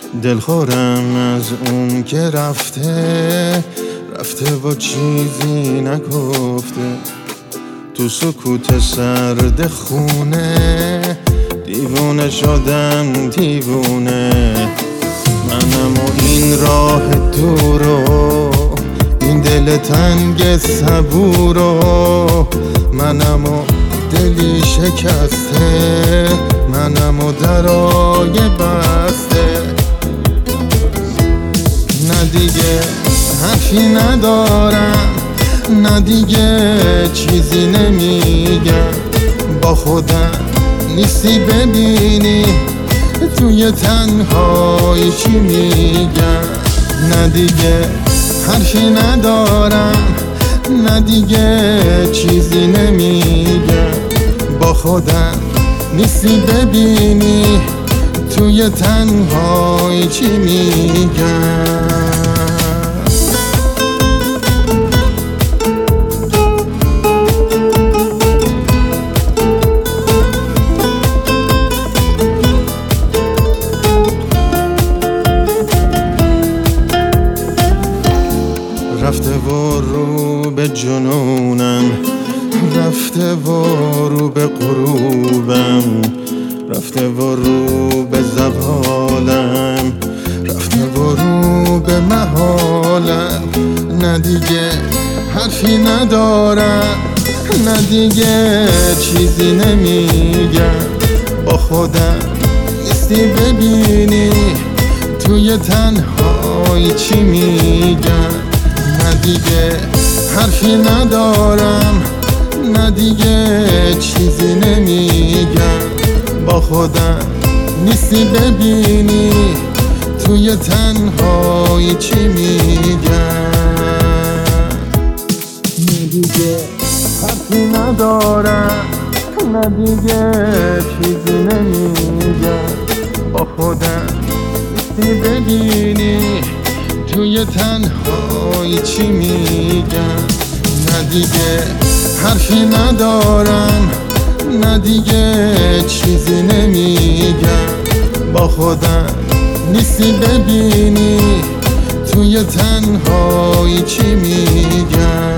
دلخورم از اون که رفته و چیزی نگفته. تو سکوت سرد خونه دیوونه شدم دیوونه. منم و این راه دورو، این دل تنگ صبورو. منم و دلی شکسته، منم و درای بسته. نه دیگه حرفی ندارم، نه دیگه چیزی نمیگم. با خودم نیستی ببینی توی تنهایی چی میگم. نه دیگه حرفی ندارم، نه دیگه چیزی نمیگم. با خودم نیستی ببینی توی تنهایی چی میگم. رفته و رو به جنونم، رفته و رو به غروبم، رفته و رو به زوالم، رفته و رو به محالم. نه دیگه حرفی ندارم، نه دیگه چیزی نمیگم. با خودم نیستی ببینی توی تنهایی چی میگم. نه دیگه حرفی ندارم، نه دیگه چیزی نمیگم. با خودم نیستی ببینی توی تنهایی چی میگم. نه دیگه حرفی ندارم، نه دیگه چیزی نمیگم. با خودم نیستی ببینی توی تنهایی چی میگم. نه دیگه حرفی ندارم، نه دیگه چیزی نمیگم. با خودم نیستی ببینی توی تنهایی چی میگم.